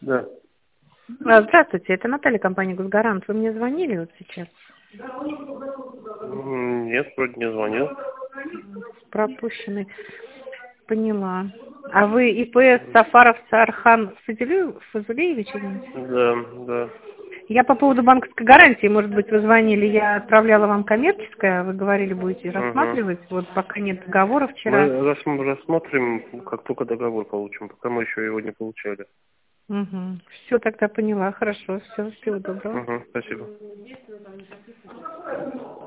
Да. Здравствуйте, это Наталья, компания «Госгарант». Вы мне звонили вот сейчас? Нет, вроде не звонил. Пропущенный. Поняла. А вы ИП Сафаров Сархан Фазулеевич? Да, да. Я по поводу банковской гарантии, может быть, вы звонили, я отправляла вам коммерческое, вы говорили, будете Угу. рассматривать, вот пока нет договора вчера. Мы рассмотрим, как только договор получим, пока мы еще его не получали. Угу. Все, тогда поняла, хорошо, все, всего доброго. Угу, спасибо.